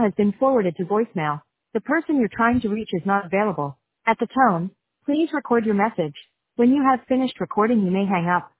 has been forwarded to voicemail. The person you're trying to reach is not available. At the tone, please record your message. When you have finished recording, you may hang up.